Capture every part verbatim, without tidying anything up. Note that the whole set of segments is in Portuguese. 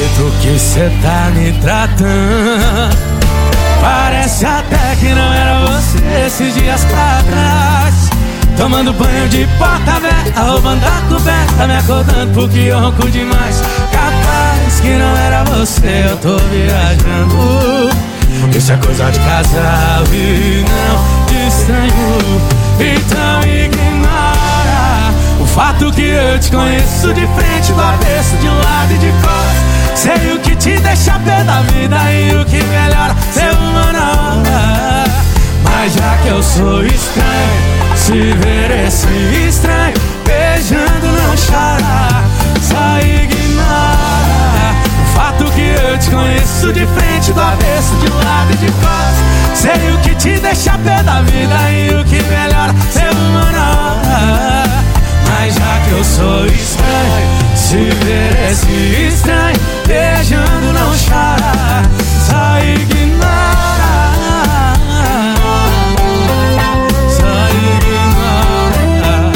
jeito que cê tá me tratando, parece até que não era você esses dias pra trás. Tomando banho de porta aberta, roubando a coberta, me acordando porque eu ronco demais. Capaz que não era você, eu tô viajando. Isso é coisa de casal e não de estranho. Então ignora o fato que eu te conheço de frente, do avesso, de lado e de costas. Sei o que te deixa pé da vida e o que melhora ser uma na hora. Mas já que eu sou estranho, se ver esse estranho beijando não chora. Só ignora o fato que eu te conheço de frente, do avesso, de lado e de costas. Sei o que te deixa pé da vida e o que melhora ser uma na hora. Mas já que eu sou estranho, se ver esse estranho beijando não chora. Só ignora. Só ignora.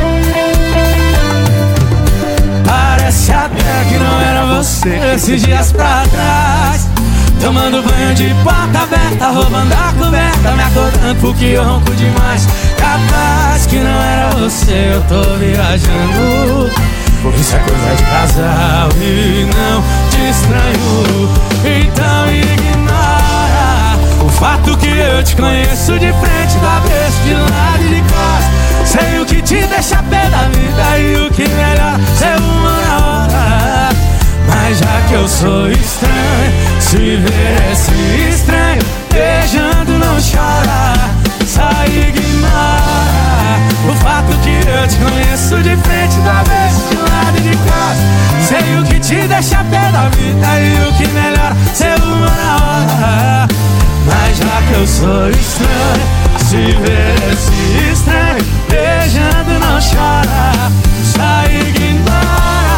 Parece até que não era você esses dias pra trás. Tomando banho de porta aberta, roubando a coberta, me acordando porque eu ronco demais. Capaz que não era você, eu tô viajando. Isso é coisa de casal e não de estranho. Então ignora o fato que eu te conheço de frente, do avesso, de lado e de costas. Sei o que te deixa pé da vida e o que melhora ser uma na hora. Mas já que eu sou estranho, se ver esse estranho beijando não chora. Só ignora o fato que eu te conheço de frente, do avesso, de lado e de costas. Sei o que te deixa pé da vida e o que melhora ser uma na hora. Mas já que eu sou estranho, se ver esse estranho beijando não chora. Só ignora.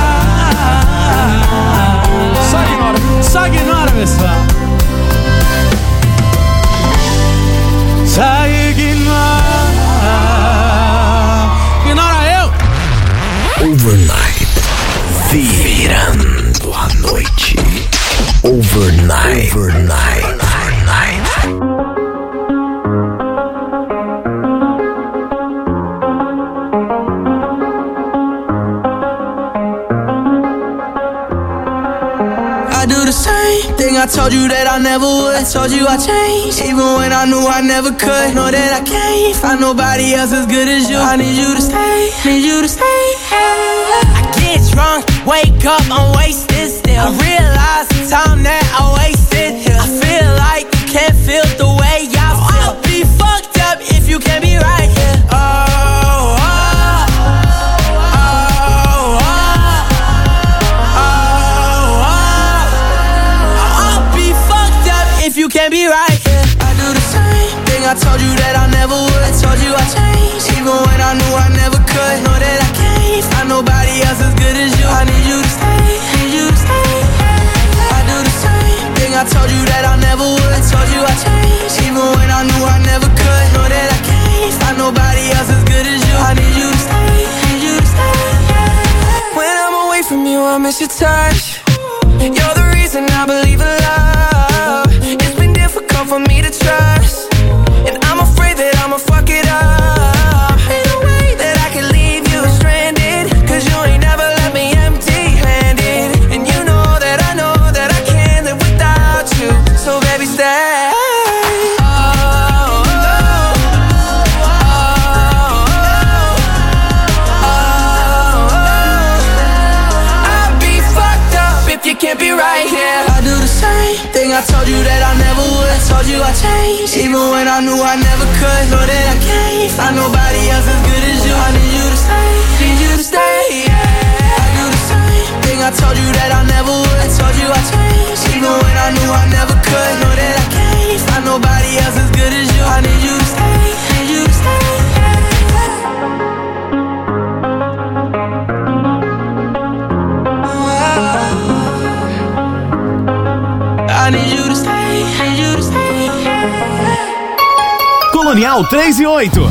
Só ignora, só ignora, pessoal. Só ignora. Ignora eu. Overnight, virando a noite. Overnight, overnight, overnight. I told you that I never would. I told you I changed, even when I knew I never could. Know that I can't find nobody else as good as you. I need you to stay, need you to stay. I get drunk, wake up, I'm wasted still. I realize the time that I wasted here. I feel like you can't feel the way I feel. I'll be fucked up if you can't be right here. Oh. You can't be right, yeah. I do the same thing I told you that I never would. I told you I changed, even when I knew I never could. Know that I can't find nobody else as good as you. I need you to stay, need you to stay. I do the same thing I told you that I never would. I told you I changed, even when I knew I never could. Know that I can't find nobody else as good as you. I need you to stay, need you to stay. When I'm away from you, I miss your touch. You're the reason I believe in love. For me to trust, and I'm afraid that I'ma fuck it up. Ain't no way that I can leave you stranded, cause you ain't never left me empty-handed. And you know that I know that I can't live without you. So baby stay. Can't be right here. I do the same thing I told you that I never would. I told you I changed, even when I knew I never could. Know that I can't find nobody else as good as you. I need you to stay, need you to stay, yeah. I do the same thing I told you that I never would. I told you I changed, even when I knew I never could. Know that I can't find nobody else as good as you. I need you to stay, need you to stay, yeah. I need you to stay, need you to stay. Colonial três e oito.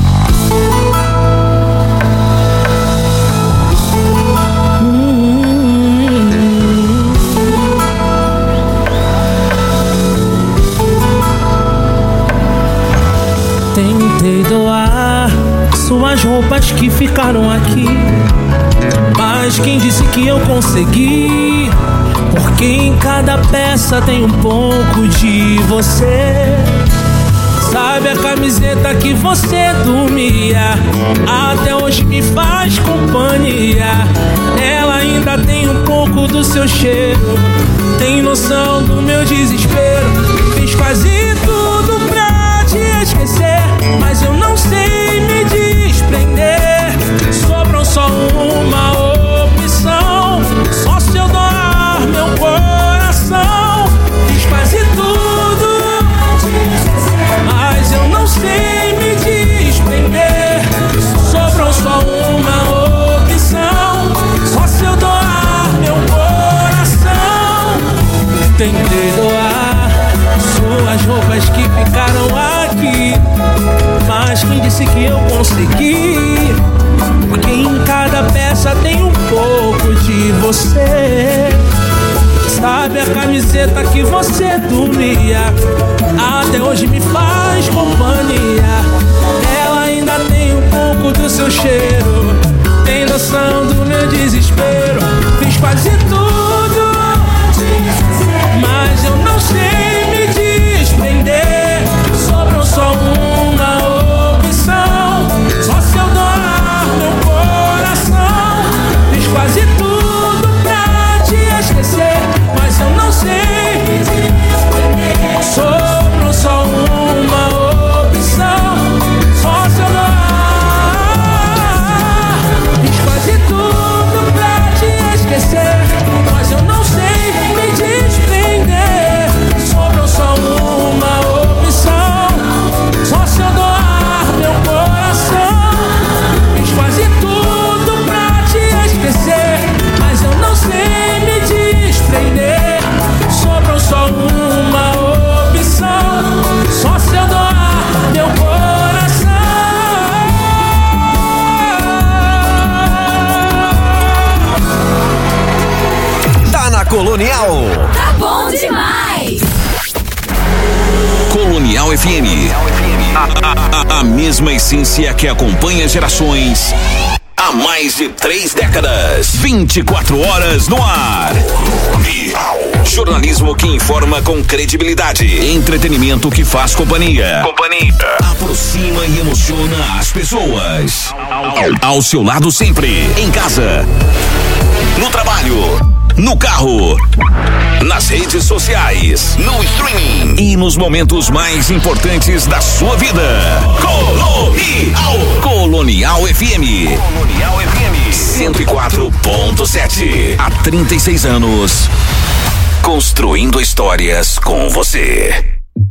doar suas roupas que ficaram aqui. Mas quem disse que eu consegui? Porque em cada peça tem um pouco de você. Sabe a camiseta que você dormia? Até hoje me faz companhia. Ela ainda tem um pouco do seu cheiro. Tem noção do meu desespero. Fiz quase tudo pra te esquecer, mas eu não sei me desprender. Sobrou só uma opção, só se eu doar meu coração. Fiz quase tudo, mas eu não sei me desprender. Sobrou só uma opção, só se eu doar meu coração. Tentei doar suas roupas que ficaram aqui, mas quem disse que eu consegui? Porque em cada peça tem um pouco de você. Sabe a camiseta que você dormia? Até hoje me faz companhia. Ela ainda tem um pouco do seu cheiro. Tem noção do meu desespero. Fiz quase tudo, mas eu não sei me desprender. Sobrou só uma opção, só se eu doar meu coração. Fiz quase tudo pra te esquecer, mas eu não sei me desprender. Sobrou só uma opção, só se eu doar. Fiz quase tudo pra te esquecer, mas eu não sei me desprender. Sobrou só uma opção, só se eu doar meu coração. Fiz quase tudo pra te esquecer, mas eu não sei me desprender. Sobrou só uma opção, só se eu doar meu coração. Tá na Colonial. Tá bom demais. Colonial F M. A, a, a mesma essência que acompanha gerações há mais de três décadas. vinte e quatro horas no ar. Jornalismo que informa com credibilidade. Entretenimento que faz companhia. Companhia. Aproxima e emociona as pessoas. Ao, ao seu lado sempre. Em casa. No trabalho. No carro. Nas redes sociais. No streaming. E nos momentos mais importantes da sua vida. Colonial. Colonial F M. Colonial F M. cento e quatro ponto sete. Há trinta e seis anos. Construindo histórias com você.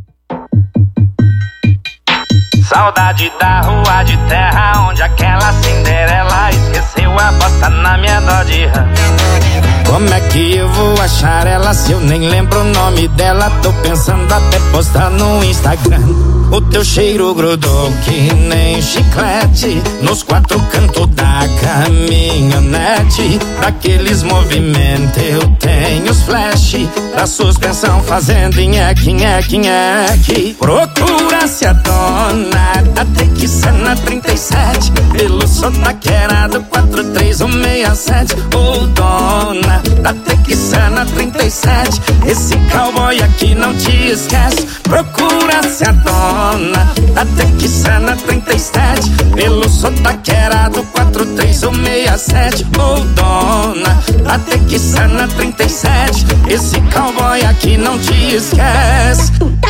Saudade da rua de terra, onde aquela Cinderela esqueceu a bota na minha Dodge Ram. Como é que eu vou achar ela se eu nem lembro o nome dela? Tô pensando até postar no Instagram. O teu cheiro grudou que nem chiclete nos quatro cantos da caminhonete. Daqueles movimentos eu tenho os flash da suspensão fazendo nheque, nheque, nheque. Procura-se a dona da Texana trinta e sete pelo sotaqueirado quatro três um seis sete. Ô dona da Texana trinta e sete, esse cowboy aqui não te esquece. Procura-se a dona da Texana trinta e sete pelo sotaqueirado quatro três um seis sete. Ô dona da Texana trinta e sete, esse cowboy aqui não te esquece.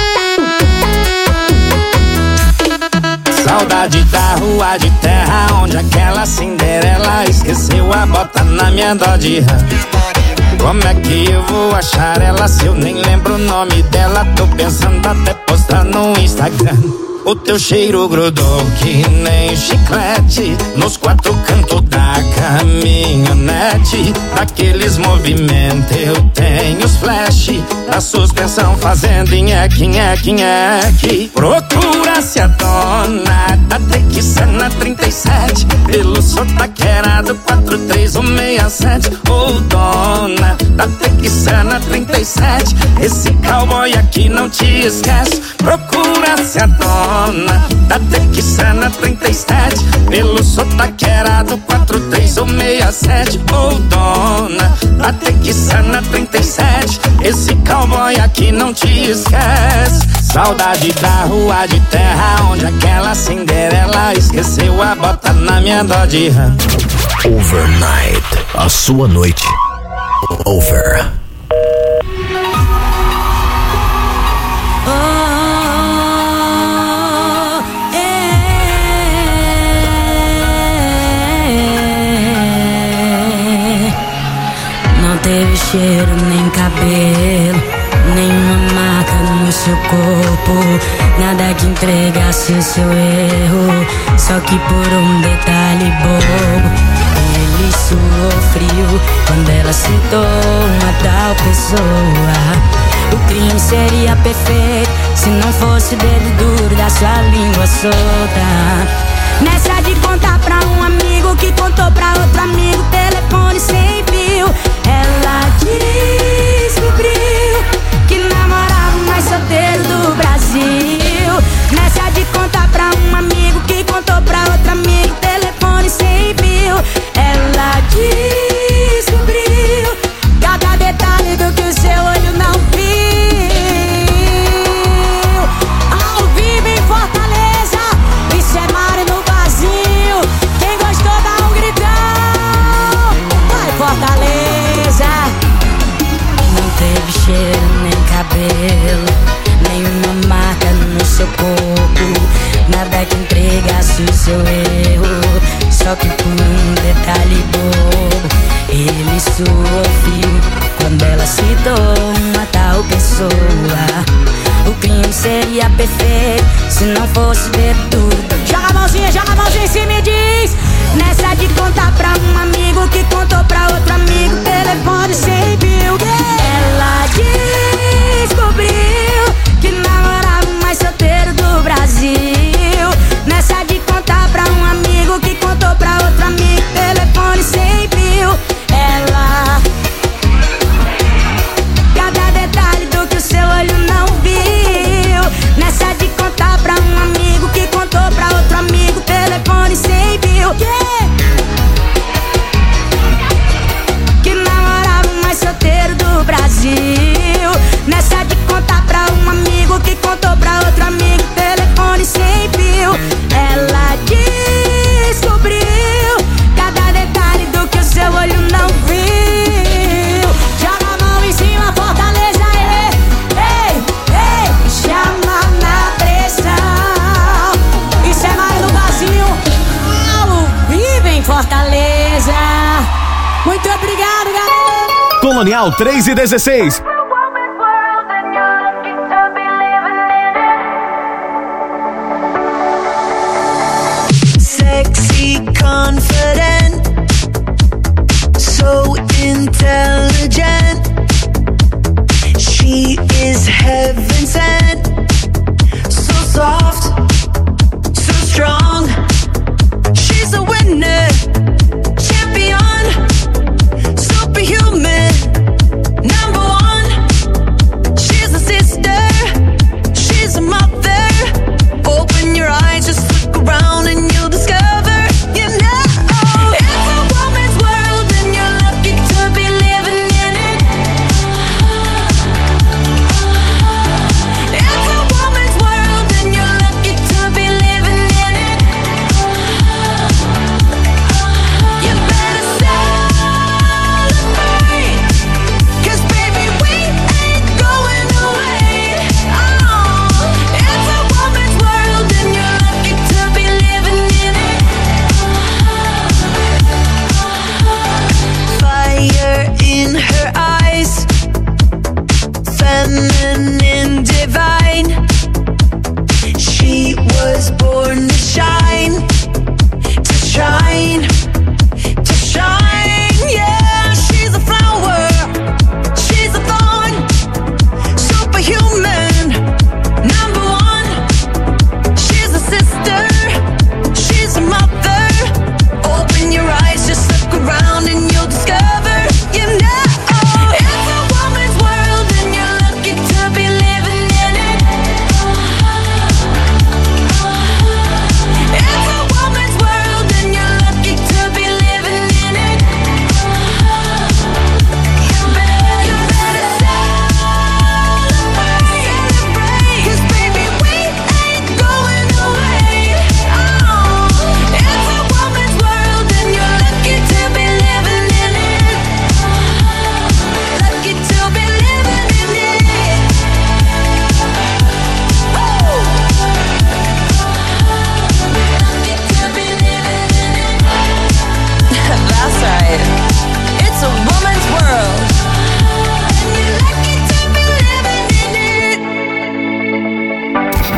Saudade da rua de terra, onde aquela Cinderela esqueceu a bota na minha Dodge Ram. Como é que eu vou achar ela se eu nem lembro o nome dela? Tô pensando até postar no Instagram. O teu cheiro grudou que nem chiclete nos quatro cantos da caminhonete. Daqueles movimentos eu tenho os flash da suspensão fazendo nheque, nheque, nheque. Procura Procura se a dona da Texana trinta e sete, pelo sotaqueirado quatro três um seis sete. Ô oh, dona da Texana trinta e sete, esse cowboy aqui não te esquece. Procura se a dona da Texana trinta e sete, pelo sotaqueirado quatro três um seis sete. Ô oh, dona da Texana trinta e sete, esse cowboy aqui não te esquece. Saudade da rua de terra, onde aquela Cinderela esqueceu a bota na minha Dodge Ram. Overnight, a sua noite. Over. Oh, é. Não teve cheiro nem cabelo, nenhuma marca no seu corpo, nada que entregasse o seu erro, só que por um detalhe bobo. Ele suou frio quando ela citou uma tal pessoa. O crime seria perfeito se não fosse o dedo duro da sua língua solta. Nessa de contar pra um amigo que contou pra outro amigo, telefone sem fio, ela descobriu que namorava o mais solteiro do Brasil. Nessa de contar pra um amigo que contou pra outro amigo, telefone sem fio, ela descobriu cada detalhe do que o seu olho não viu. Ao vivo em Fortaleza, isso é Mário no vazio. Quem gostou dá um gritão. Vai Fortaleza. Não teve cheiro nem cabelo, nenhuma marca no seu corpo, nada que entregasse o seu erro, só que por um detalhe bobo. Ele suou frio quando ela citou uma tal pessoa. O crime seria perfeito se não fosse ver tudo. Joga a mãozinha, joga a mãozinha em cima e diz. Nessa de contar pra um amigo que contou pra outro amigo, telefone sem fio, ela descobriu que namorava o mais solteiro do Brasil. Nessa de contar pra um amigo que contou pra outro amigo, telefone sem fio, ela cada detalhe do que o seu olho não viu. Nessa de contar pra um amigo que contou pra outro amigo, telefone sem fio, que namorava o mais solteiro do Brasil. Nessa de contar pra um amigo que contou pra outro amigo, telefone sem fio, ela descobriu cada detalhe do que o seu olho não viu. Joga a mão em cima, Fortaleza, ei, ei, ei, chama na pressão. Isso é mais no vazio, ao vivo em Fortaleza. Muito obrigado, galera. Colonial três e dezesseis. Sexy, confident, so intelligent. She is heaven sent, so soft, so strong. She's a winner, champion, superhuman, number one. She's a sister, she's a mother. Open your eyes, just look around and you'll discover you never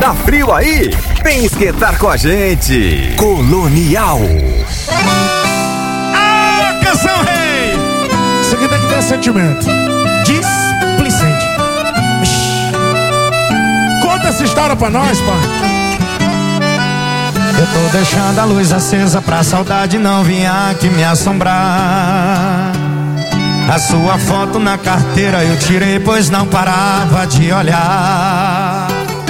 Tá frio aí? Vem esquentar com a gente. Colonial. Ah, canção rei! Isso aqui tem que ter sentimento. Displicente. Conta essa história pra nós, pai. Eu tô deixando a luz acesa pra saudade não vir aqui me assombrar. A sua foto na carteira eu tirei, pois não parava de olhar.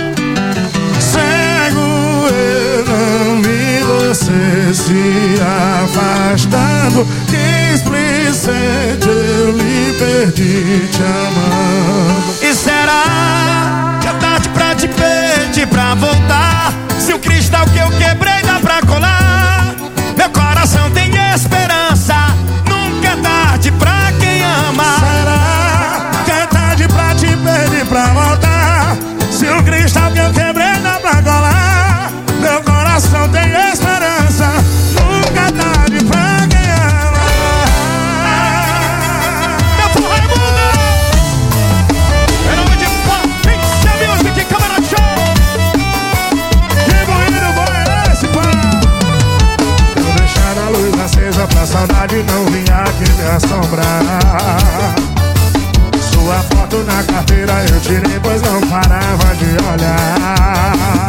Cego, eu não vi você se afastando. Displicente, eu lhe perdi te amando. E será que é tarde pra te pedir pra voltar? Se o cristal que eu quebrei dá pra colar, meu coração tem esperança. Nunca é tarde pra quem ama. Será que é tarde pra te pedir pra voltar? Se o cristal que eu quebrei dá pra colar, meu coração tem esperança. Nunca é tarde pra quem ama. Meu povo Raimundo! Em nome de Pix Music, Câmara Show! A luz acesa pra saudade não vir aqui me assombrar. Sua foto na carteira eu tirei, pois não parava de olhar.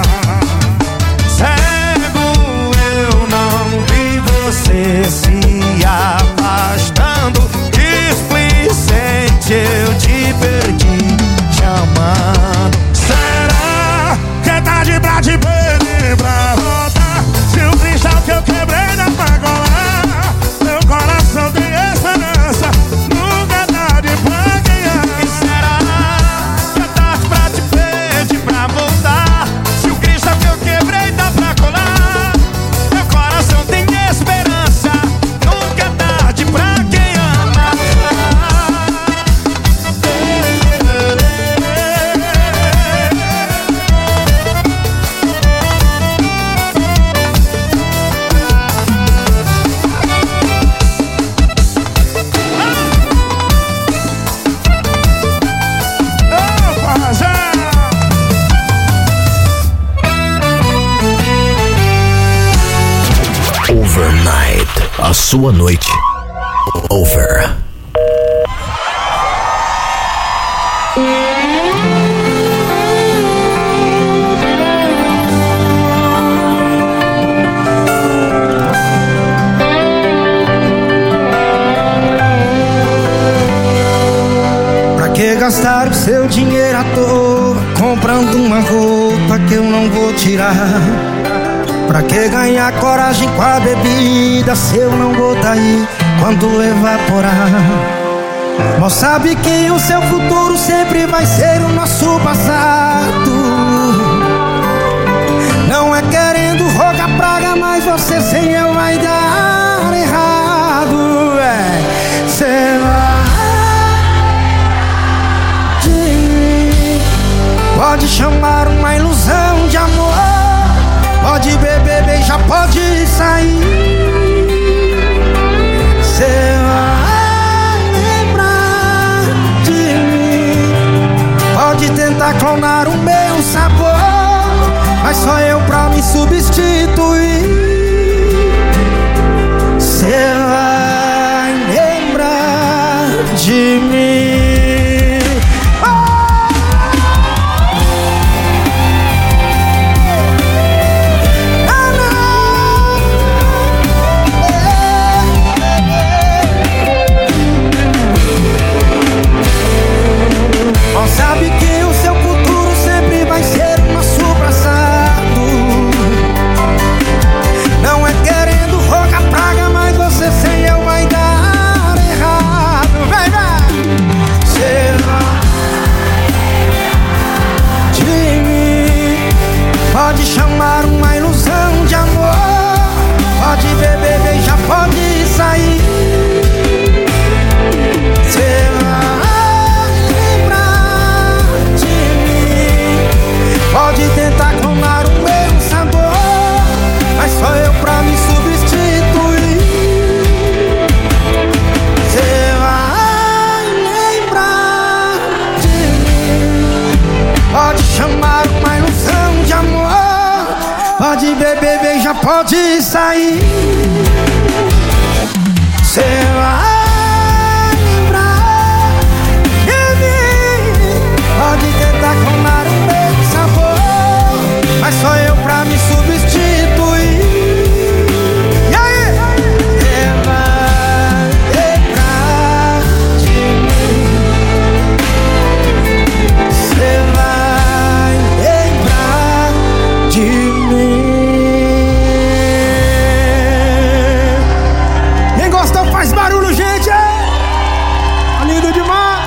Cego, eu não vi você se afastando. Displicente, eu te perdi te amando. Será que é tarde pra te pedir pra voltar? Se o cristal que eu quebrei dá pra colar, meu coração tem esperança. Nunca é tarde pra quem ama. E será que é tarde pra te pedir pra voltar? Se o cristal que eu quebrei dá pra colar, meu coração tem esperança. Nunca é tarde pra quem ama. Overnight, a sua noite. Over. Pra que gastar o seu dinheiro à toa comprando uma roupa que eu não vou tirar? Pra que ganhar coragem com a bebida se eu não vou tá aí quando evaporar? Mal sabe que o seu futuro sempre vai ser o nosso passado. Não é querendo rogar praga, mas você sem eu vai dar errado. É, cê vai de mim. Pode chamar uma ilusão de amor. Pode beber, beijar, pode sair. Cê vai lembrar de mim. Pode tentar clonar o meu sabor, mas só eu pra me substituir. Cê vai lembrar de mim. Sabe que o seu futuro sempre vai ser o nosso passado. Não é querendo rogar praga, mas você sem eu vai dar errado. Vai, vai! Pode beber, bem, já pode sair. Cê vai lembrar de mim. Pode tentar clonar o meu sabor, mas só eu pra me substituir. E aí? Cê vai lembrar de mim. Cê vai lembrar de mim. Quem gostou faz barulho, gente! Tá lindo demais!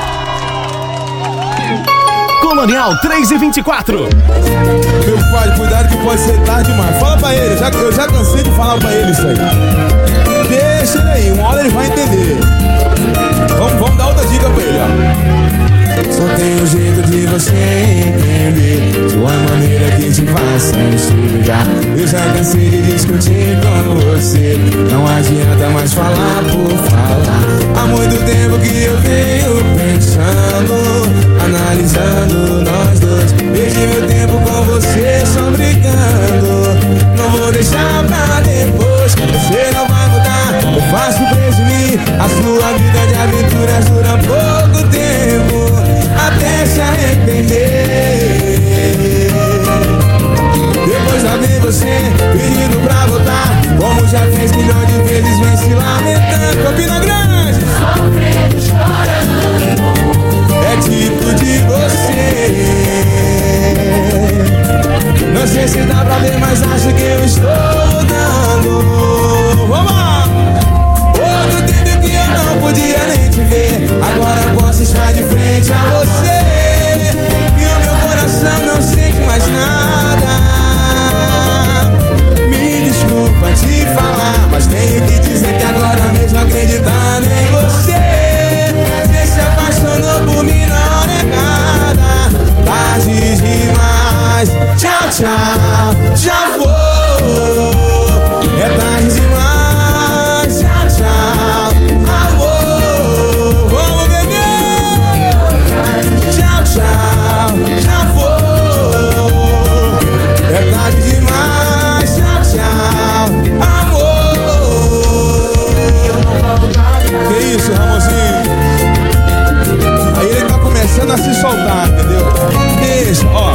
Colonial três e vinte e quatro. Meu pai, cuidado que pode ser tarde demais. Fala pra ele, já, eu já cansei de falar pra ele isso aí. Deixa ele aí, uma hora ele vai entender. Vamos, vamos dar outra dica pra ele, ó. Só tem um jeito de você entender, de uma maneira que te faça enxergar. Eu já cansei de discutir com você, não adianta mais falar por falar. Há muito tempo que eu venho pensando, analisando nós dois. Perdi meu tempo com você, só brincando. Não vou deixar pra depois, você não vai mudar, eu faço presumir. A sua vida de aventuras dura pouco tempo, até se arrepender. Depois lá vem você pedindo pra voltar, como já fez milhões de vezes, vem se lamentando. Campina Grande, sofrendo, chorando, é tipo de você. Não sei se dá pra ver, mas acho que eu estou mudando. Vamos lá! Outro tempo que eu não podia nem te ver, agora posso estar de frente a você. E o meu coração não sente mais nada. Me desculpa te falar, mas tenho que dizer que agora mesmo acreditando em você. Você se apaixonou por mim, não é nada. Tarde demais, tchau, tchau, já vou. É tarde demais, tchau, tchau, amor. Vamos beber. Tchau, tchau, já vou. É tarde demais, tchau, tchau, amor. Que isso, Ramonzinho? Aí ele tá começando a se soltar, entendeu? Deixa, ó.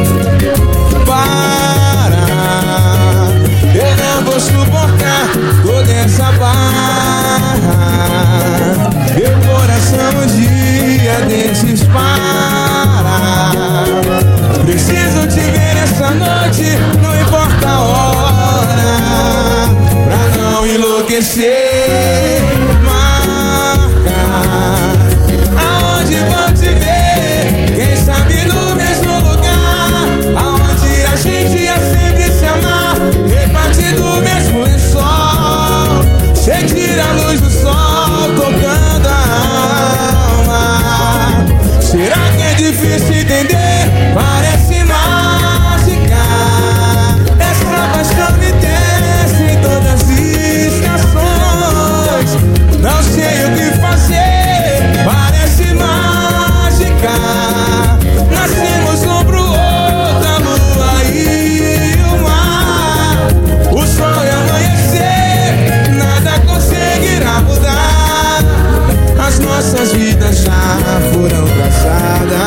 Para, eu não vou suportar toda essa barra. Meu coração um dia desses para. Preciso te ver essa noite, não importa a hora, pra não enlouquecer. Marca aonde vou te ver, quem sabe no mesmo lugar, aonde a gente ia sempre se amar, repartindo o mesmo lençol, sentir a luz do sol tocando a alma. Será que é difícil entender? Parece mágica, essa paixão me desce em todas as estações. Não sei o que fazer, parece mágica. Nascemos um pro outro, a lua e o mar, o sol e amanhecer, nada conseguirá mudar. As nossas vidas já foram traçadas,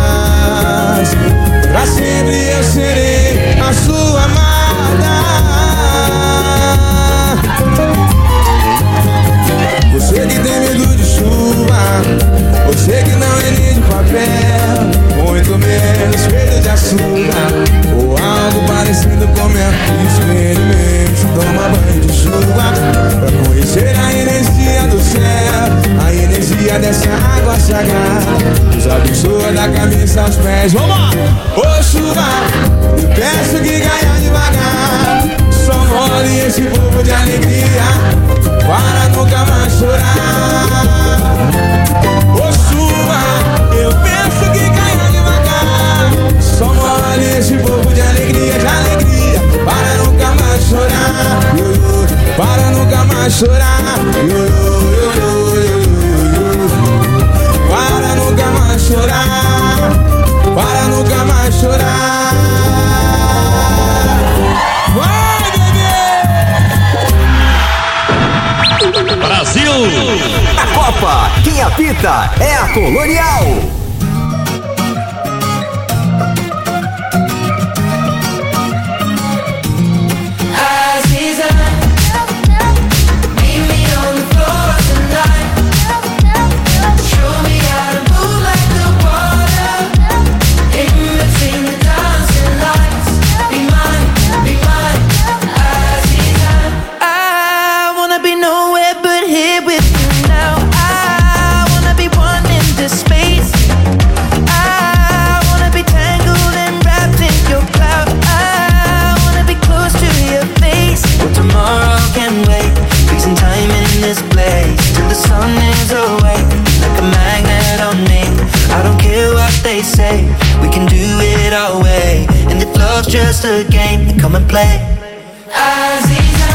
pra sempre eu serei a sua amada. Você que tem medo de chuva, você que não é nem de papel, muito menos medo de açúcar, ou algo parecido com mel. Experimente, toma banho de chuva, pra conhecer a energia do céu, a energia dessa água sagrada. Nos abençoa da cabeça aos pés. Vamos lá! Ô chuva, eu peço que caia devagar, só mole esse povo de alegria, para nunca mais chorar. Ô chuva, eu peço que caia devagar, só mole esse povo de alegria, de alegria, para nunca mais chorar. Yo, yo, para nunca mais chorar. Yo, yo, yo, yo, yo, yo. Para nunca mais chorar, para nunca mais chorar. favorita é a Colonial. Just a game, come and play. Aziza,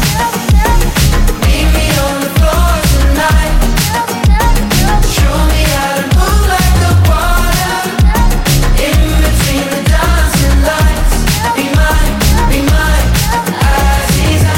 meet me on the floor tonight. Show me how to move like the water. In between the dancing lights. Be mine, be mine, Aziza.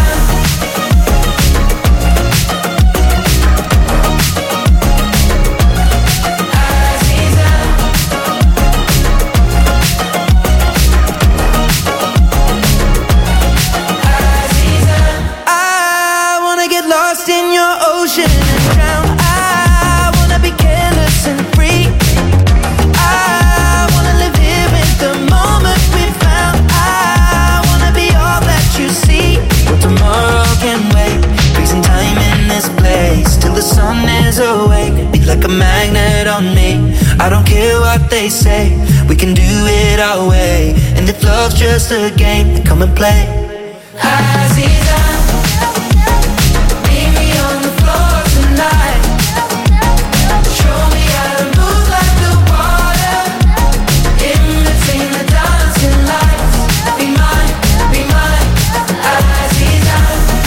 I don't care what they say, we can do it our way. And if love's just a game, then come and play. Aziza, meet me on the floor tonight. Show me how to move like the water. In between the dancing lights. Be mine, be mine, Aziza.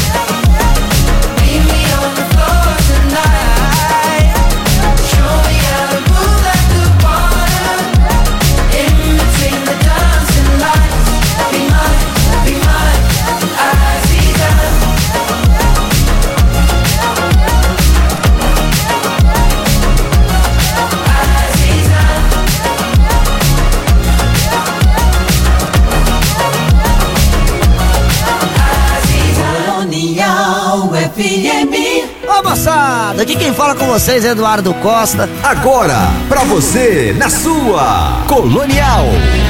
Meet me on the floor tonight. Show me how to move like the water. In between the dancing lights. Be mine, be mine, Aziza. Colonial F M. Ô moçada, aqui quem fala com vocês é Eduardo Costa. Agora, pra você, na sua Colonial.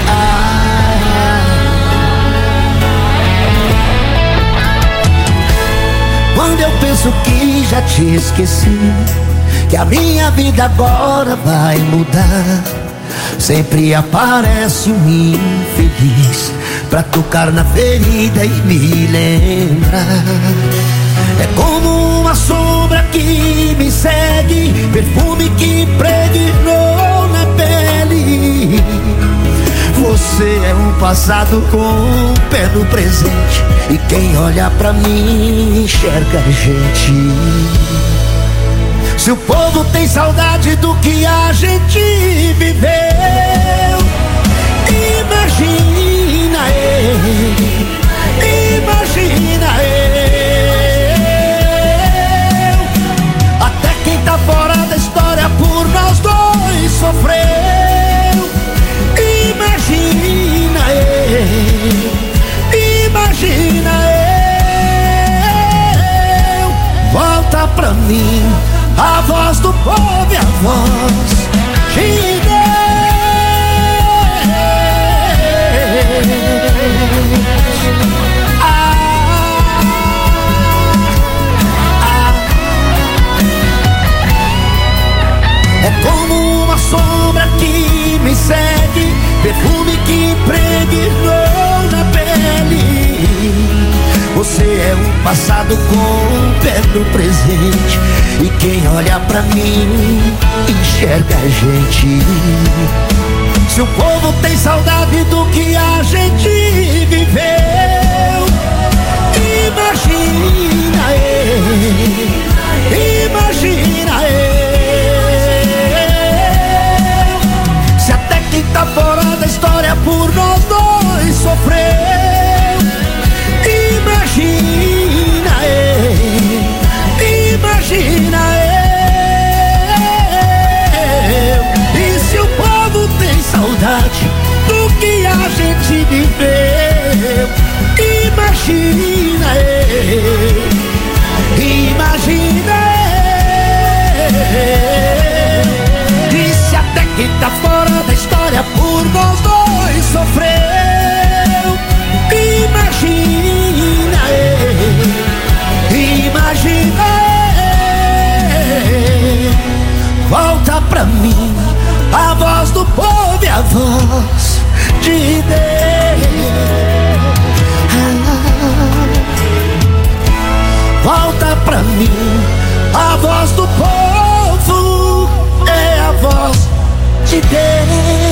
Quando eu penso que já te esqueci, que a minha vida agora vai mudar, sempre aparece um infeliz pra tocar na ferida e me lembrar. É como uma sombra que me segue, perfume que impregnou na pele. Você é um passado com o pé no presente, e quem olha pra mim enxerga a gente. Se o povo tem saudade do que a gente viveu, imagina eu, imagina eu. Até quem tá fora da história por nós dois sofreu. Imagina eu, imagina eu. Volta pra mim a voz do povo e a voz de Deus. Ah, ah. É como uma sombra que me segue, perfume que impregnou na pele. Você é um passado com o pé no presente, e quem olha pra mim enxerga a gente. Se o povo tem saudade do que a gente viveu, imagina eu, imagina eu. Se até quem tá fora da história por nós dois sofreu, imagina eu, imagina eu. que a gente viveu. Imagina, ei, imagina, ei. Disse até que tá fora da história, por nós dois sofreu. Imagina, ei, imagina, ei. Volta pra mim a voz do povo e a voz de Deus. Volta pra mim a voz do povo, é a voz de Deus.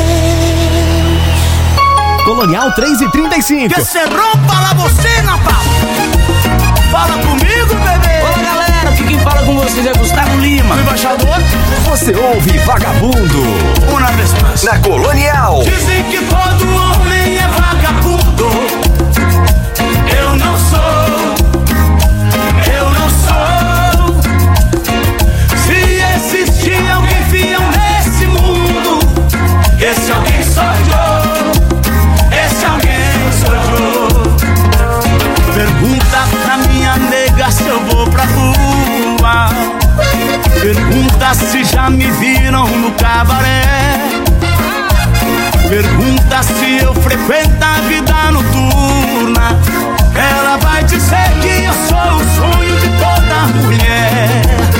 Colonial três e trinta e cinco. Que se rompa la bocina, papo. Fala comigo, bebê. Olá, galera, aqui quem fala com vocês é Gustavo Lima, o embaixador. Você ouve Vagabundo. Uma vez mais. Na Colonial. Dizem que todo homem é vagabundo. Eu não sou. Eu não sou. Se existir alguém fiel nesse mundo, esse alguém sou eu. Esse alguém sou eu. Pergunta pra minha nega se eu vou pra rua. Pergunta se já me viram no cabaré. Pergunta se eu frequento a vida noturna. Ela vai dizer que eu sou o sonho de toda mulher.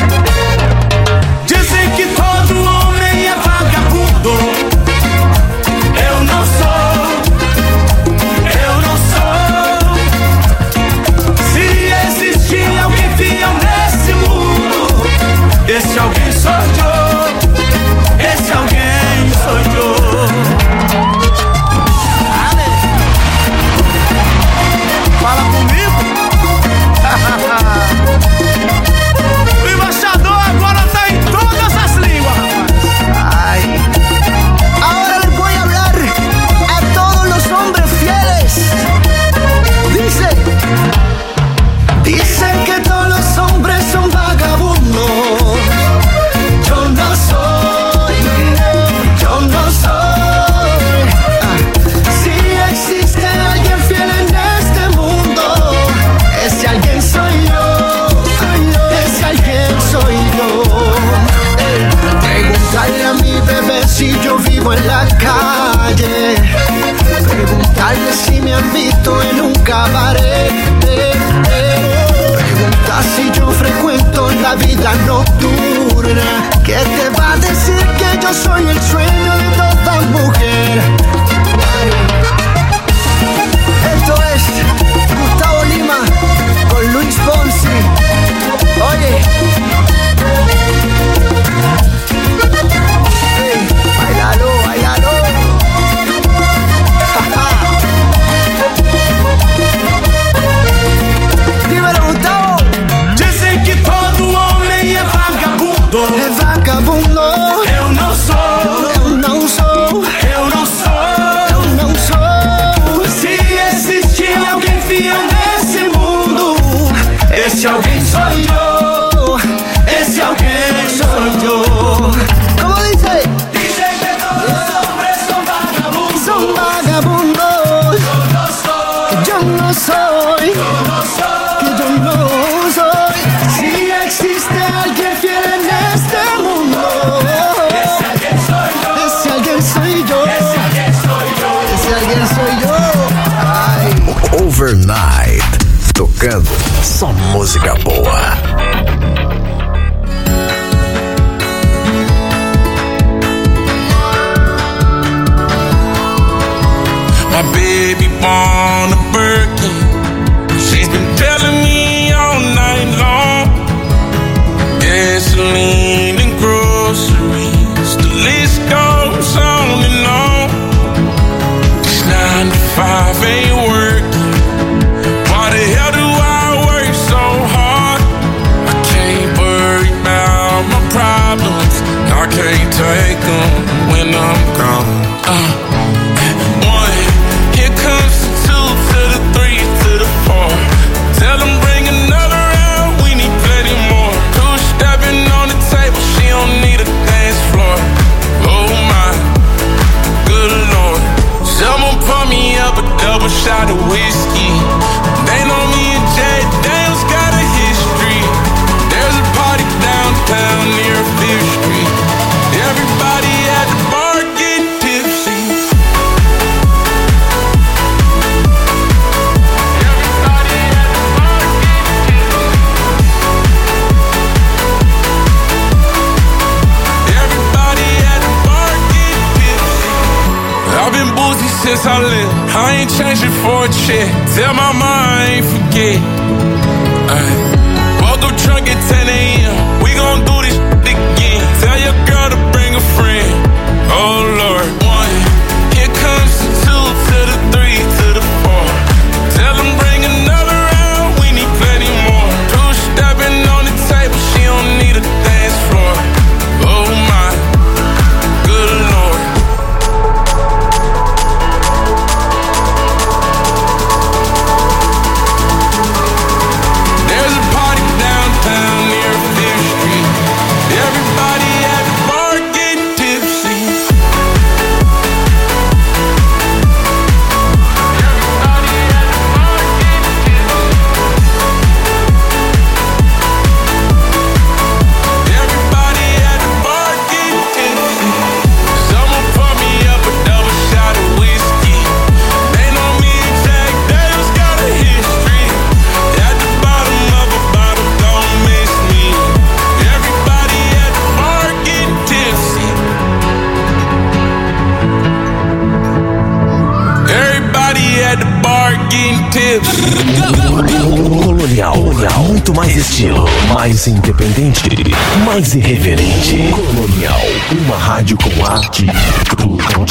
Dizem que todo homem é vagabundo. Eu não sou. Eu não sou. Se existir alguém fiel nesse mundo, esse alguém sou eu. Esse alguém sou eu. Fala comigo. O embaixador agora tá em todas as línguas, rapaz. Ay. Ahora les voy a hablar a todos los hombres fieles. Dice, dicen que todos los hombres son vagabundos. Yo no soy, yo no soy. Ah. Si existe alguien fiel en este mundo, ese alguien soy yo, ese alguien soy yo. Eh, Preguntarle a mi bebé si yo vivo en la calle. Preguntarle si me han visto en un cabaret. Eh, eh. Preguntar si yo frecuento la vida nocturna. ¿Qué te va a decir que yo soy el sueño de toda mujer? Ay. Esto es Gustavo Lima con Luis Fonsi. Oye, hey, bailalo, bailalo. Dímelo, Gustavo. Dizem que todo homem é vagabundo. Es vagabundo. Eu não sou. Eu não sou. Eu não sou. Eu não sou. Se existir alguém fiel nesse mundo, esse alguém sou eu. Esse alguém sou eu. ¿Cómo dice? Dizem que todos os hombres são vagabundos. Son vagabundos. Eu não sou. Yo no soy. Eu não sou. Que yo no soy. Si existe alguien fiel en este mundo, Esse alguém sou eu. ese alguien soy yo. Esse alguém sou eu. Ese alguien soy yo. Ay. Overnight. Tocando só música boa. My baby born a Birkin. She's been telling me all night long. Gasoline and groceries, the list goes on and on. This nine to five ain't working. Why the hell do I work so hard? I can't worry about my problems. I can't take them when I'm gone. Uh. Here comes the two to the three to the four. Tell them bring another round, we need plenty more. Two stepping on the table, she don't need a dance floor. Oh my, good lord. Some shot of whiskey. They know me and Jay Daniels got a history. There's a party downtown near Fifth Street. Everybody at the bar getting tipsy. Everybody at the bar getting tipsy. Everybody at the bar getting tipsy. I've been boozy since I lived. I ain't changing for a check. Tell my mom I ain't forget. Ay. Woke up drunk at ten a.m. We gon' do this again. Tell your girl to bring a friend. Oh Lord. One. Here comes the two to the three to the four. Tell them bring another round. We need plenty more. Two stepping on the table. She don't need a dance floor. Oh my. Good Lord. There's a party downtown near Fifth Street. Everybody at the bar getting tipsy. Everybody at the bar getting tipsy. Everybody at the bar getting tipsy. Someone pour me up a double shot of whiskey. They know me and Jack Daniels got a history. At the bottom of a bottle, don't miss me. Everybody at the bar getting tipsy. Everybody at the bar getting tipsy. Colonial, muito mais estilo, mais independente, mais irreverente. Colonial, uma rádio com arte e tudo.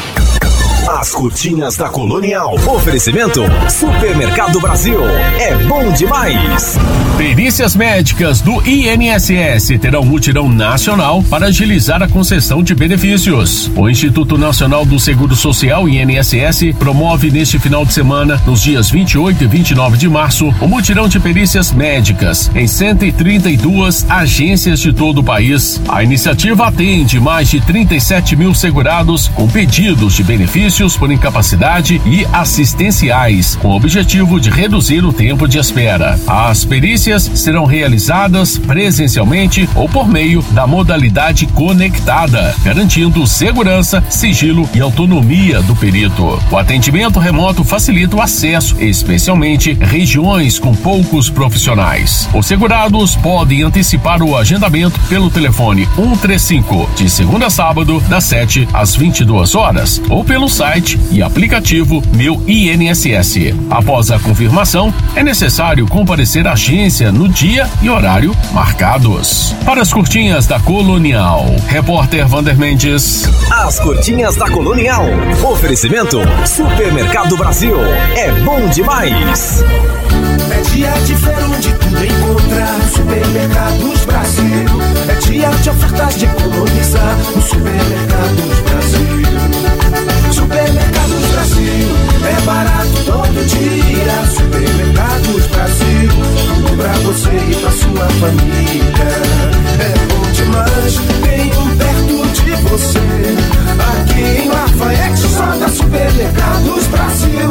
As cortinhas da Colonial. Oferecimento Supermercado Brasil. É bom demais. Perícias médicas do I N S S terão mutirão nacional para agilizar a concessão de benefícios. O Instituto Nacional do Seguro Social, I N S S, promove neste final de semana, nos dias vinte e oito e vinte e nove de março, o mutirão de perícias médicas em cento e trinta e duas agências de todo o país. A iniciativa atende mais de trinta e sete mil segurados com pedidos de benefícios por incapacidade e assistenciais, com o objetivo de reduzir o tempo de espera. As perícias serão realizadas presencialmente ou por meio da modalidade conectada, garantindo segurança, sigilo e autonomia do perito. O atendimento remoto facilita o acesso, especialmente em regiões com poucos profissionais. Os segurados podem antecipar o agendamento pelo telefone um três cinco, de segunda a sábado, das sete às vinte e duas horas, ou pelo site e aplicativo Meu I N S S. Após a confirmação, é necessário comparecer à agência no dia e horário marcados. Para as curtinhas da Colonial, repórter Vander Mendes. As curtinhas da Colonial. Oferecimento Supermercado Brasil. É bom demais. É dia de ver onde tudo encontrar. Supermercados Brasil. É dia de ofertas de economizar. No Supermercados Brasil. Supermercados Brasil, é barato todo dia. Supermercados Brasil, tudo pra você e pra sua família. É bom demais, tem um perto de você. Aqui em Lafayette, só da Supermercados Brasil.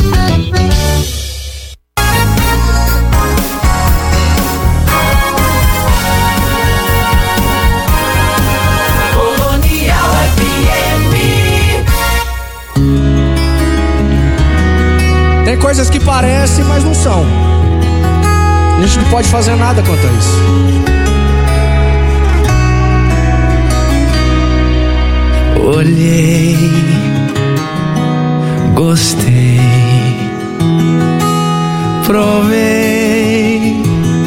Tem coisas que parecem, mas não são. A gente não pode fazer nada quanto a isso. Olhei, gostei, provei,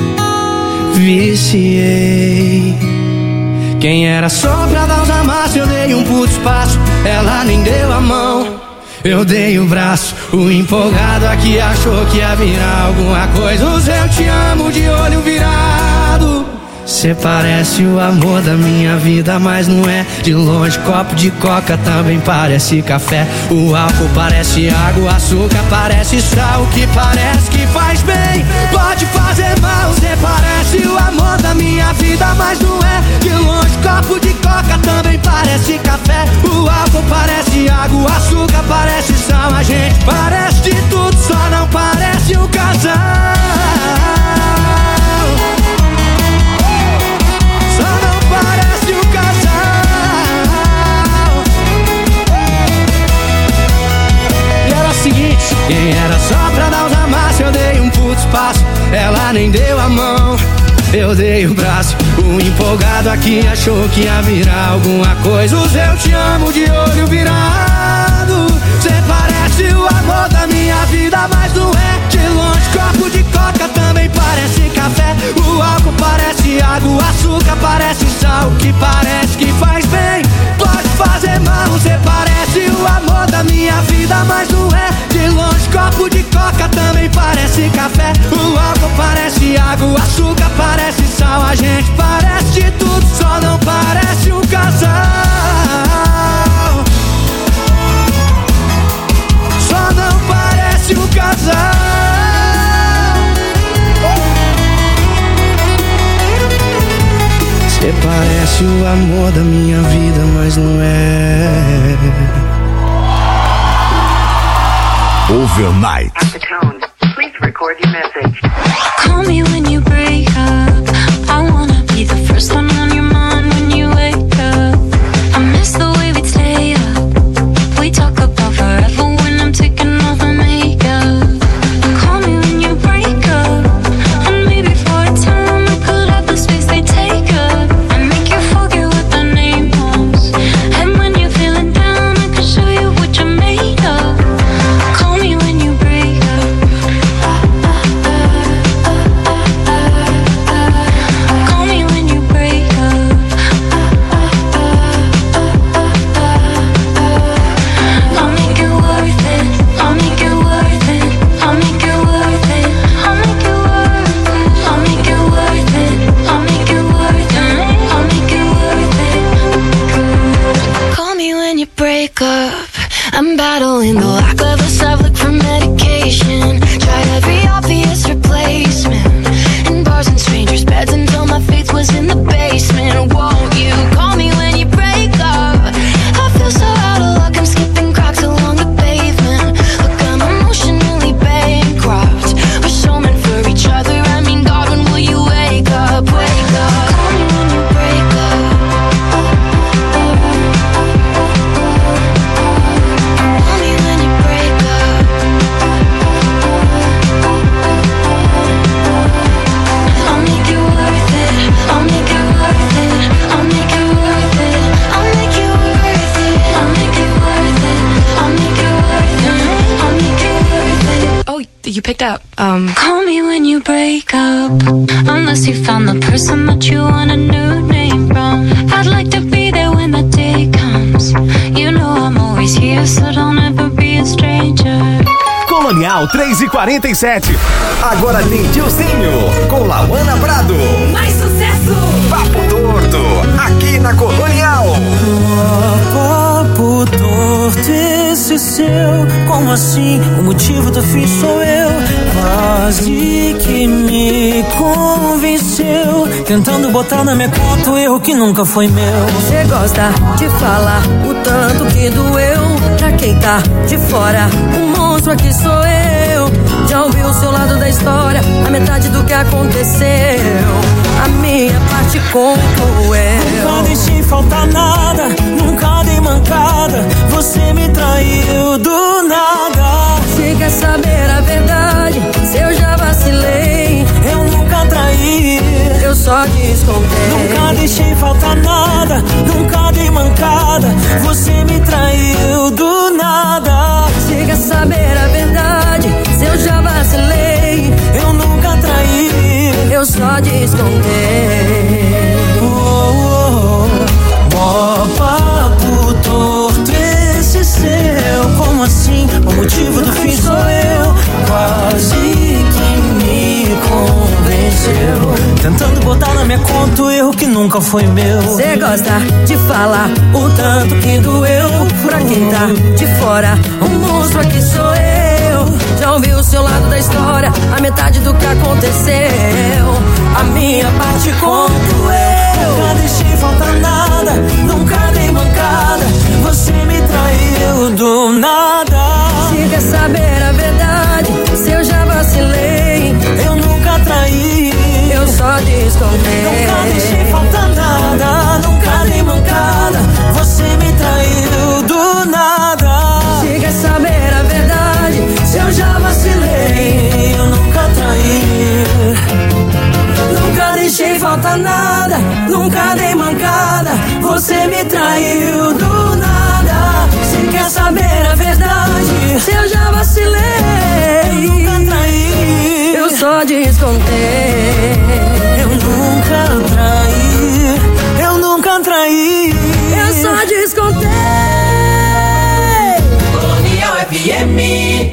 viciei. Quem era só pra dar os amassos, eu dei um puto espaço. Ela nem deu a mão, eu dei o braço. O empolgado aqui achou que ia virar alguma coisa. Os eu te amo de olho virado. Cê parece o amor da minha vida, mas não é. De longe copo de coca também parece café. O álcool parece água, o açúcar parece sal. O que parece que faz bem pode fazer mal. Cê parece o amor da minha vida, mas não é. De longe copo de coca também parece café. O álcool parece água, o açúcar parece sal. A gente parece de casal. Só não parece um casal. E era o seguinte, quem era só pra dar os amassos, eu dei um puto espaço. Ela nem deu a mão, eu dei o braço. O empolgado aqui achou que ia virar alguma coisa. Os eu te amo de olho virado. Cê parece o amor da minha vida, mas não é. De longe, copo de coca também parece café. O álcool parece água, o açúcar parece sal. Que parece que faz bem, pode fazer mal. Cê parece o amor da minha vida, mas não é. De longe, copo de coca também parece café. O álcool parece água, o açúcar parece sal. A gente parece de tudo, só não parece um casal. Só não parece um casal. Cê parece o amor da minha vida, mas não é. Overnight. At the tone, please record your message. Call me when you break up. I wanna be the first one on your mind when you wake up. I miss the way we stay up. We talk about forever when I'm taking off my makeup. Call me when you break up. And maybe for a time I could have the space they take up. I make you forget what the name was. And when you're feeling down, I can show you what you're made of. Call me when you break up. Call me when you break up. I'll make it worth it. I'll make it worth it. I'll make it worth it. I'll make it worth it. I'll make it worth it. I'll make it worth it. I'll make it worth it. Call me when you break up. I'm battling the lack of a subject for medication. Tried every obvious replacement in bars and strangers' beds until my faith was in the basement. Won't you call me when you break up? I feel so out of luck, I'm skipping cracks along the pavement. Look, I'm emotionally bankrupt. We're so meant for each other. I mean, God, when will you wake up? Wake up. Call me when you break up. Call me when you break up. I'll make it worth it. I'll make it worth it. I'll make it worth it. I'll make it worth it. I'll make it worth it. I'll make it worth it. I'll make it worth it. Oh, you picked up. Um. Call me when you break up. Unless you found the person that you want a new name from. I'd like to be there when the day comes. You know I'm always here, so don't ever be a stranger. Colonial três e quarenta e sete. Agora tem Tiozinho com Lauana Prado. Mais sucesso! Papo Torto, aqui na Colonial. Papo torto esse seu. Como assim? O motivo do fim sou eu. Quase que me convenceu. Tentando botar na minha conta o erro que nunca foi meu. Você gosta de falar o tanto que doeu. Pra quem tá de fora, o monstro aqui sou eu. Já ouvi o seu lado da história, a metade do que aconteceu. A minha parte conto eu. Nunca deixei faltar nada, nunca dei mancada. Você me traiu do nada. Se quer saber a verdade, se eu já vacilei, eu nunca traí, eu só descontei. Nunca deixei faltar nada, nunca dei mancada. Você me traiu do nada. Se quer saber a verdade, se eu já vacilei, eu nunca traí, eu só descontei. Oh, oh, oh. Mó papo torto esse seu. Como assim? O motivo do fim sou eu. Quase que me convenceu. Tentando botar na minha conta o erro que nunca foi meu. Você gosta de falar o tanto que doeu. Pra quem tá de fora, o monstro aqui sou eu. Já ouvi o seu lado da história, a metade do que aconteceu. A minha parte conto eu. Nunca deixei faltar nada, nunca dei mancada. Você me traiu do nada. Se quer saber a verdade, se eu já vacilei, F M.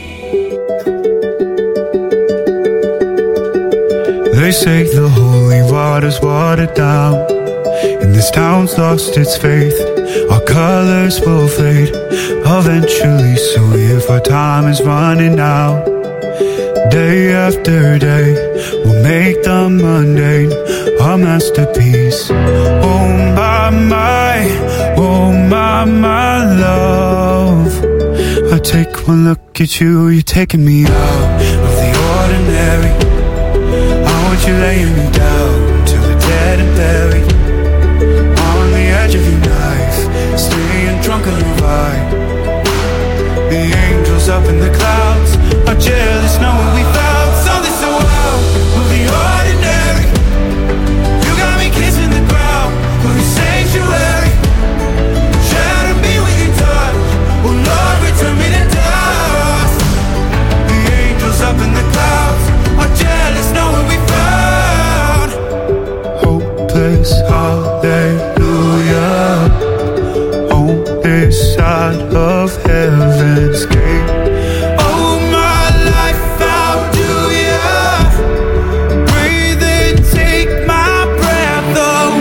They say the holy water's watered down, and this town's lost its faith. Our colors will fade eventually, so if our time is running out, day after day, we'll make the mundane our masterpiece. Oh my, my, oh my, my love, I take one look at you, you're taking me out of the ordinary. I want you laying me down till we're dead and buried, on the edge of your knife, staying drunk on your ride. The angels up in the clouds are jealous knowing we found something so out of the ordinary. You got me kissing the ground of your sanctuary, shadow me with your touch. Oh Lord, return me to dust. The angels up in the clouds are jealous knowing we found hopeless hallelujah on this side of heaven's gate. Oh my life, how do ya breathe and take my breath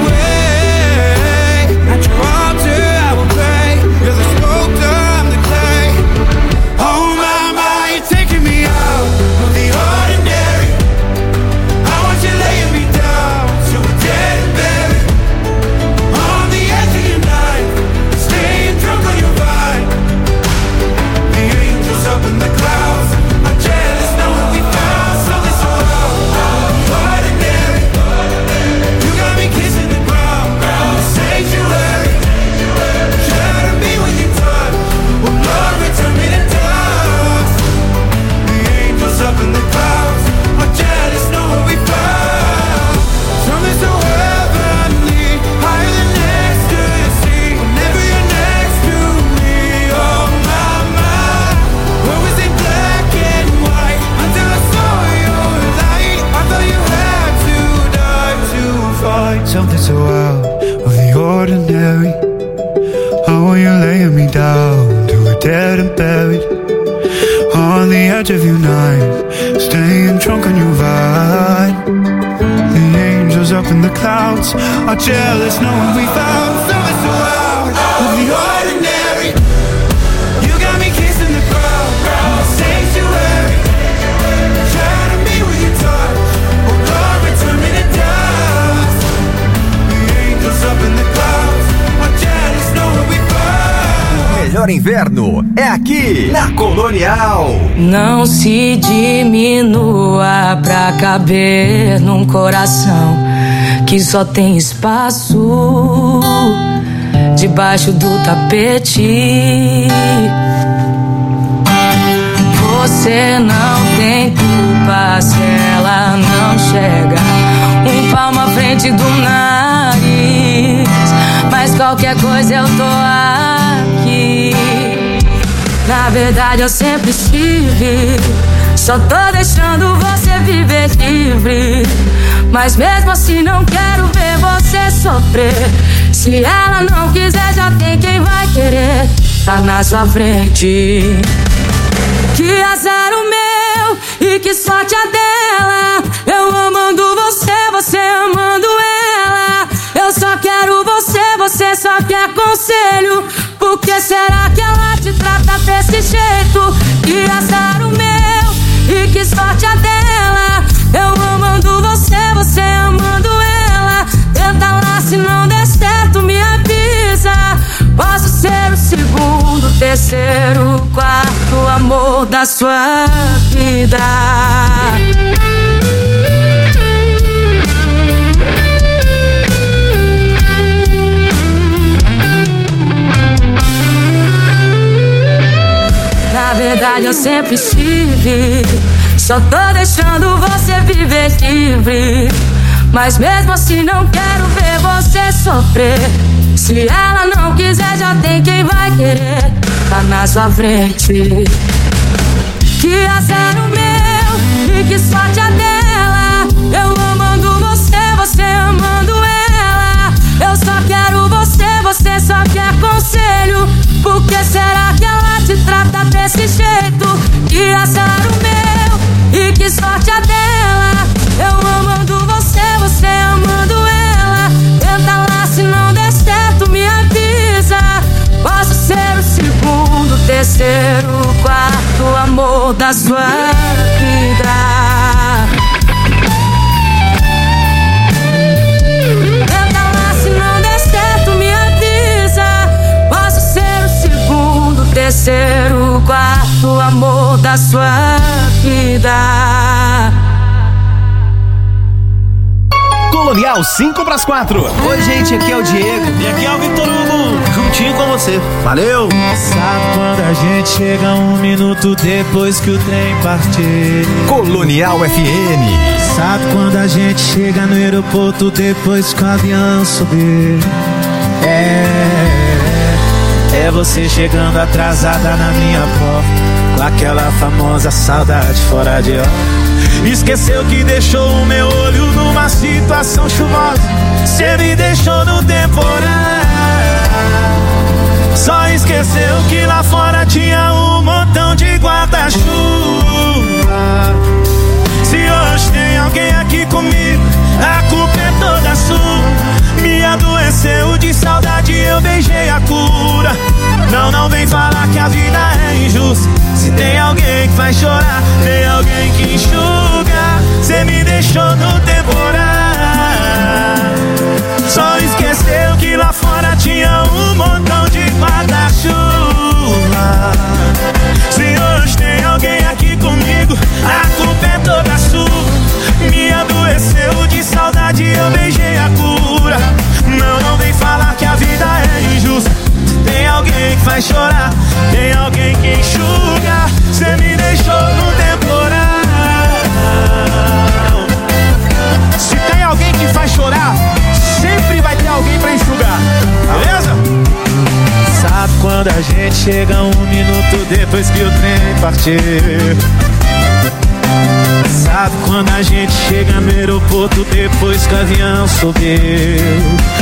away? At your altar I will pray, you're the sculptor, I'm the clay. Oh my, my, you're taking me out of the ordinary. I want you laying me down till we're dead and buried, on the edge of your knife, staying drunk on your vine. The angels up in the clouds are jealous knowing we found something so out of the ordinary. You got me kissing the ground of the sanctuary, shadow me with your touch. Oh Lord, return me to dust. The angels up in the clouds are jealous knowing we found something so heavenly, higher than ecstasy. Whenever you're next to me, oh my, my, what was it black and white until I saw your light? I thought you had to die to find something so out of the ordinary. Oh, you're laying me down till we're dead and buried, on the edge of your knife, staying drunk on your vine. The angels up in the clouds are jealous knowing we found something so out of the ordinary. You got me kissing the ground of the sanctuary, shadow me with your touch. Oh Lord, return me to dust. The angels up in the clouds are jealous knowing we found. Melhor inverno é aqui na Colonial. Não se diminua pra caber num coração que só tem espaço debaixo do tapete. Você não tem culpa se ela não chega um palmo à frente do nariz, mas qualquer coisa eu tô aqui. Na verdade eu sempre estive, só tô deixando você viver livre, mas mesmo assim não quero ver você sofrer. Se ela não quiser, já tem quem vai querer, tá na sua frente. Que azar o meu e que sorte a dela, eu amando você, você amando ela. Eu só quero você, você só quer conselho. Por que será que ela te trata desse jeito? Que azar o meu e que sorte a dela, eu amando você, você amando ela. Tenta lá, se não der certo me avisa. Posso ser o segundo, terceiro, quarto amor da sua vida. Na verdade eu sempre estive, só tô deixando você viver livre, mas mesmo assim não quero ver você sofrer. Se ela não quiser, já tem quem vai querer, tá na sua frente. Que azar o meu e que sorte a dela, eu amando você, você amando ela. Eu só quero você, você só quer conselho. Por que será que ela te trata desse jeito? terceiro, quarto amor da sua vida. Tenta lá, se não der certo me avisa. Posso ser o segundo, terceiro, quarto amor da sua vida. Colonial cinco pras quatro. Oi, gente, aqui é o Diego. E aqui é o Vitor Hugo. Juntinho com você. Valeu! Sabe quando a gente chega um minuto depois que o trem partir? Colonial F M. Sabe quando a gente chega no aeroporto depois que o avião subir? É, é você chegando atrasada na minha porta, com aquela famosa saudade fora de hora. Esqueceu que deixou o meu olho numa situação chuvosa. Cê me deixou no temporal. Só esqueceu que lá fora tinha um montão de guarda-chuva. Se hoje tem alguém aqui comigo, a culpa é toda sua. Me adoeceu de saudade, eu beijei a cura. Não, não vem falar que a vida é injusta. Se tem alguém que faz chorar, tem alguém que enxuga. Cê me deixou no temporal. Só esqueceu que lá fora tinha um montão de guarda-chuva. Se hoje tem alguém aqui comigo, a culpa é toda sua. Me adoeceu de saudade, eu beijei a cura. Não, não vem falar que a vida é injusta. Tem alguém que faz chorar, tem alguém que enxuga. Cê me deixou no temporal. Se tem alguém que faz chorar, sempre vai ter alguém pra enxugar, beleza? Sabe quando a gente chega um minuto depois que o trem partir? Sabe quando a gente chega no aeroporto depois que o avião subiu?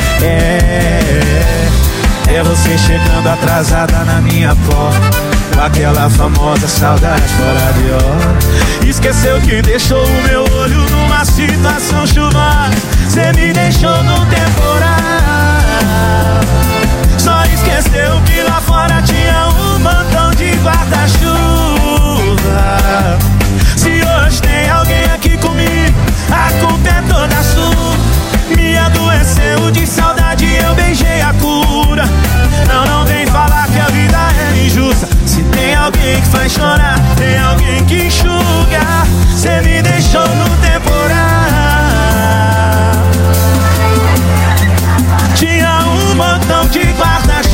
É, é você chegando atrasada na minha porta, com aquela famosa saudade fora de hora. Esqueceu que deixou o meu olho numa situação chuvosa. Cê me deixou no temporal. Só esqueceu que lá fora tinha um montão de guarda-chuva. Se hoje tem alguém aqui comigo, a culpa é toda sua. Me adoeceu de saudade, eu beijei a cura. Não, não vem falar que a vida é injusta. Se tem alguém que faz chorar, tem alguém que enxuga. Cê me deixou no temporal. Tinha um montão de guarda-chuva.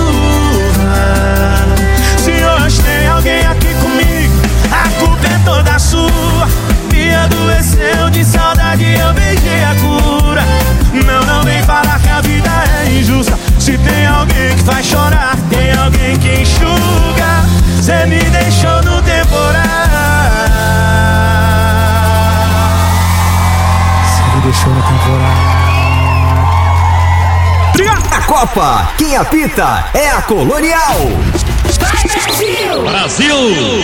Se hoje tem alguém aqui comigo, a culpa é toda sua. Me adoeceu de saudade, eu beijei a cura. Não, não vem falar que a vida é injusta. Se tem alguém que faz chorar, tem alguém que enxuga. Cê me deixou no temporal. Cê me deixou no temporal. A Copa, quem apita é a Colonial. Brasil! Brasil!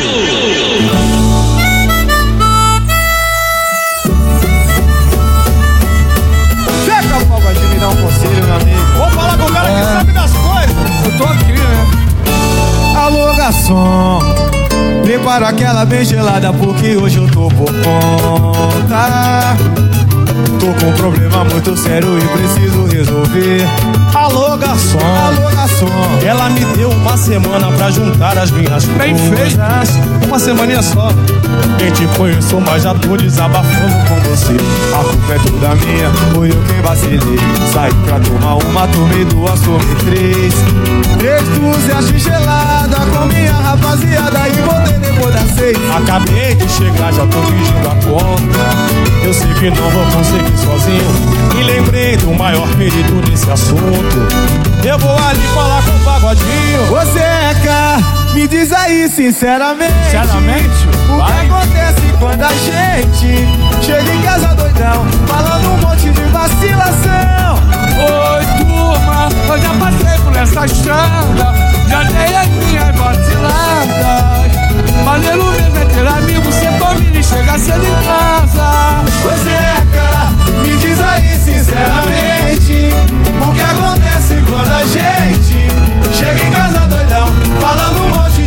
Chega, Paulo, de me dar um conselho, meu amigo. Vou falar com o cara é. que sabe das coisas. Eu tô aqui, né? Alô, garçom, prepara aquela bem gelada, porque hoje eu tô por conta. Tô com um problema muito sério e preciso resolver. Alô, garçom, alô, garçom. Ela me deu uma semana pra juntar as minhas coisas. Bem feito. Uma semaninha só. Quem te conheço, mas já tô desabafando com você. A culpa é toda minha, foi eu quem vacilei. Saí pra tomar uma, tomei duas, tomei três. Três dúzias gelada com minha rapaziada e voltei depois das seis. Acabei de chegar, já tô pedindo a conta. Eu sei que não vou conseguir sozinho. E lembrei do maior perigo desse assunto. Eu vou ali falar com o pagodinho. Ô Zeca, me diz aí sinceramente, sinceramente o vai. que acontece quando a gente chega em casa doidão, falando um monte de vacilação. Oi, turma, eu já passei por essa estrada, já dei as minhas vaciladas. Maneiro mesmo é ter amigo, sem família e chegar cedo em casa. Ô Zeca, me diz aí sinceramente o que acontece quando a gente chega em casa doidão, falando um monte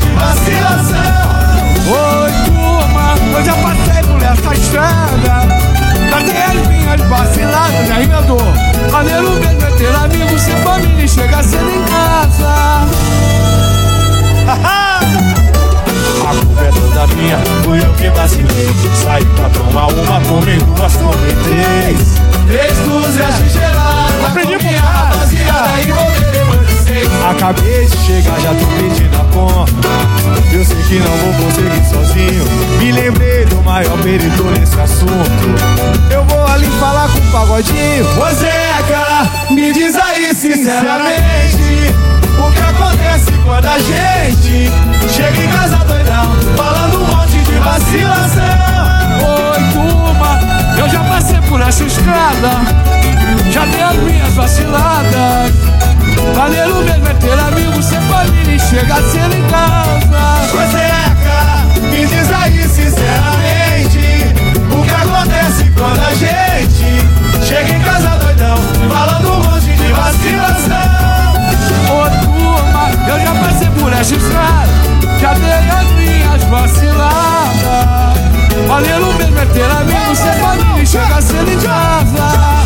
registrada, já dei as minhas vaciladas. Valendo mesmo é ter amigo, ser família e chegar cedo em casa.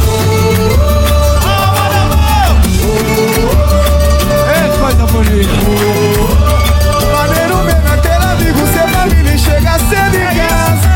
Ei, coisa bonita. Maneiro mesmo é ter amigo, ser família e chegar cedo em casa.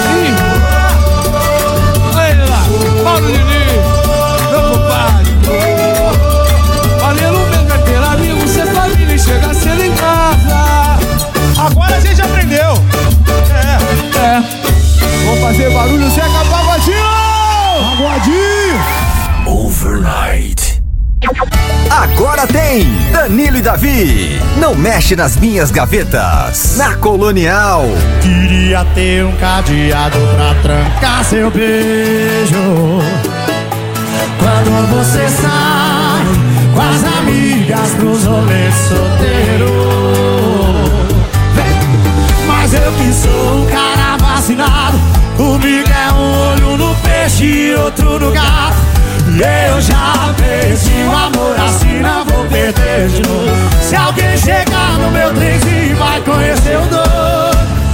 Olha lá, Paulo Diniz, meu compadre. Maneiro mesmo é ter amigo, ser família e chegar cedo em casa. Agora a gente aprendeu. É, é. Vamos fazer barulho, Zeca Pagodinho! Pagodinho! Overnight. Agora tem Danilo e Davi. Não mexe nas minhas gavetas. Na Colonial. Queria ter um cadeado pra trancar seu beijo. Quando você sai com as amigas pros rolês solteiro. Mas eu que sou um cara vacinado, comigo é um olho no peixe e outro no gato. E eu já perdi o amor assim, não vou perder de novo. Se alguém chegar no meu trenzinho vai conhecer o dono.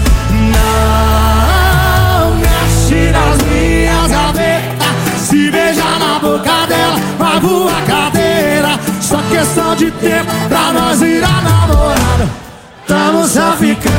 Não mexe nas minhas gavetas, se beijar na boca dela vai voar cadeira. Só questão de tempo pra nós virar namorado. Tamo só ficando.